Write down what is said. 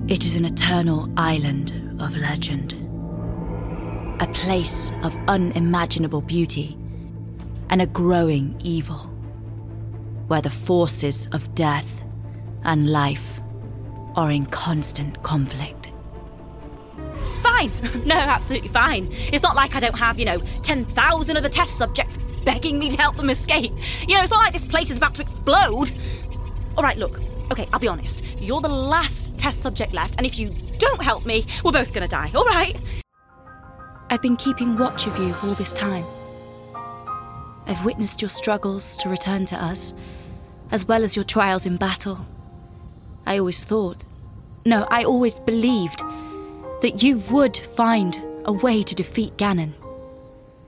It is an eternal island of legend. A place of unimaginable beauty and a growing evil, where the forces of death and life are in constant conflict. Fine. No, absolutely fine. It's not like I don't have, 10,000 other test subjects begging me to help them escape. It's not like this place is about to explode. All right, look. Okay, I'll be honest. You're the last test subject left, and if you don't help me, we're both gonna die, all right? I've been keeping watch of you all this time. I've witnessed your struggles to return to us, as well as your trials in battle. I always believed that you would find a way to defeat Ganon.